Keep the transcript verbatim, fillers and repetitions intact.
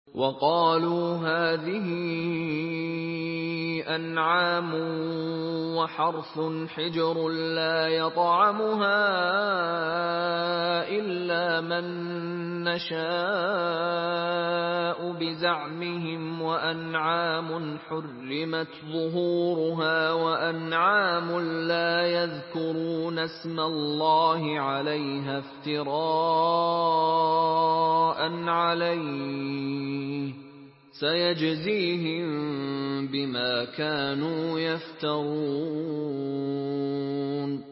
وَقَالُوا هَٰذِهِ أَنْعَامٌ وَحَرْثٌ حِجْرٌ لَّا يَطْعَمُهَا إِلَّا مَن نَّشَاءُ بِزَعْمِهِمْ وَأَنْعَامٌ حُرِّمَتْ ظُهُورُهَا وَأَنْعَامٌ لَّا يَذْكُرُونَ اسْمَ اللَّهِ عَلَيْهَا افْتِرَاءً عَلَيْهِ ۚ سَيَجْزِيهِم بِمَا كَانُوا يَفْتَرُونَ